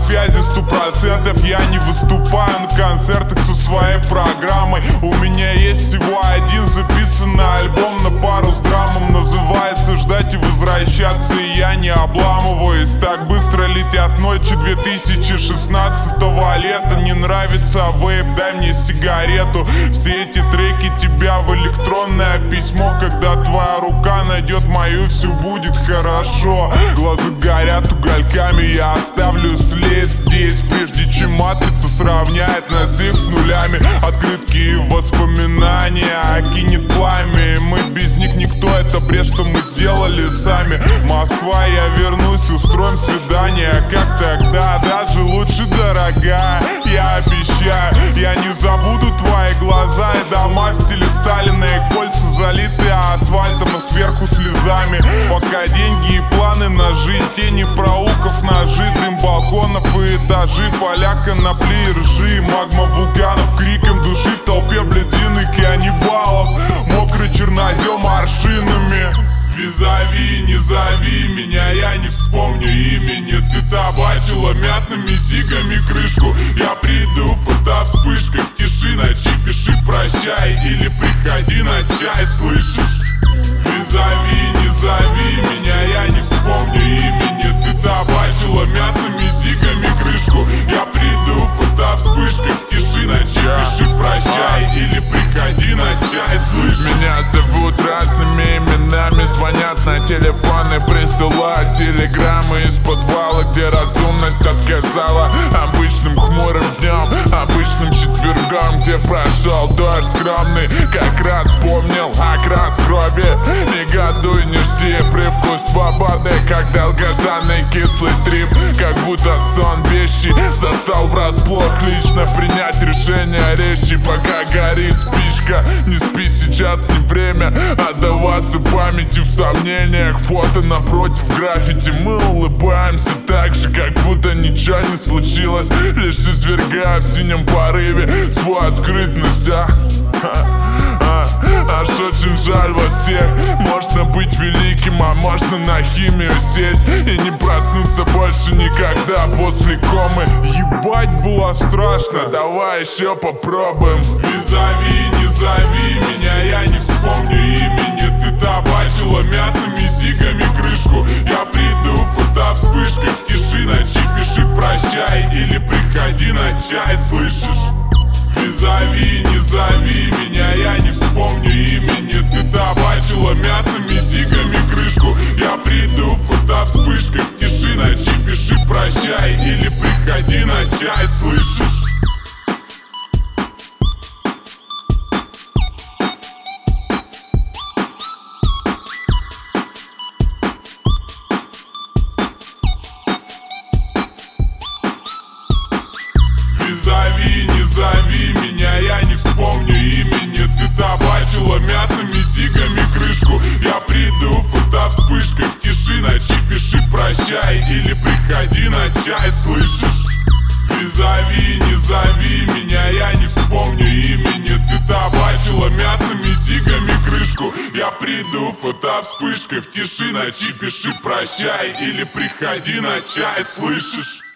связи 100%. Я не выступаю на концертах со своей программой. У меня есть всего один записанный альбом на пару с драмом. Называется «Ждать и возвращаться», и я не обламываюсь. Так быстро летят ночи 2016-го лета. Не нравится вейп, дай мне сигарету. Все эти треки тебя в электронное письмо. Когда твоя рука найдет мою, все будет хорошо. Глаза горят угольками, я оставлю след здесь, прежде чем матрица сравняет нас всех с нулями. Открытки и воспоминания окинет пламя, и мы без них никто. Это бред, что мы сделали сами. Москва, я вернусь, устроим свидание, как тогда, даже лучше, дорогая. Я обещаю, я не забуду твои глаза и дома в стиле Сталина, и кольца, залитые асфальтом, но сверху слезами. Пока деньги и планы нажить, тени проуков, ножи, дым балконов и этажи, поля конопли и ржи, магма вулканов, криком души в толпе блядиных каннибалов, мокрый чернозем аршинами. Визави, не зови меня, я не вспомню имени. Ты табачила мятными сигами крышку. Я приду, фото вспышка в тиши ночи. Пиши прощай или приходи на чай, слышишь? Визави, не зови меня, я не вспомню имени. Ты табачила мятными сигами крышку. Я приду, фото вспышка в тиши ночи. Пиши прощай или приходи на чай, слышишь? Меня зовут разными именами, звонят на телефоны, присылают телеграммы из подвала, где разумность отказала. Обычным хмурым днем, обычным четвергом, где прошел дождь скромный, как раз вспомнил окрас крови. Не годуй, не жди привкус свободы, как долгожданный кислый трип. Как будто сон вещи застал врасплох. Лично принять решение речи, пока горит спичка. Не спи, сейчас не время отдаваться памяти в сомнениях. Фото напротив граффити, мы улыбаемся так же, как будто ничего не случилось. Лишь извергая в синем порыве свою скрытность. Аж очень жаль вас всех. Можно быть великим, а можно на химию сесть и не проснуться больше никогда после комы. Ебать, было страшно, давай еще попробуем. Визави, не зови меня, я не вспомню имени. Ты табачила мятными сигами крышку. Я приду, фото вспышка в тиши ночи. Пиши прощай или приходи на чай, слышишь? Визави, не зови меня, я не вспомню имени. Ты табачила мятными сигами крышку. Я приду, фото вспышка в тиши ночи. Пиши прощай или приходи на чай, слышишь? Визави, не зови меня, я не вспомню имени. Ты табачила мятными сигами крышку. Я приду, фото вспышка в тиши ночи. Пиши прощай или приходи на чай, слышишь? Визави, не зови меня, я не вспомню имени. Ты табачила мятными сигами крышку. Я приду, фото вспышка в тиши ночи. Пиши прощай или приходи на чай, слышишь?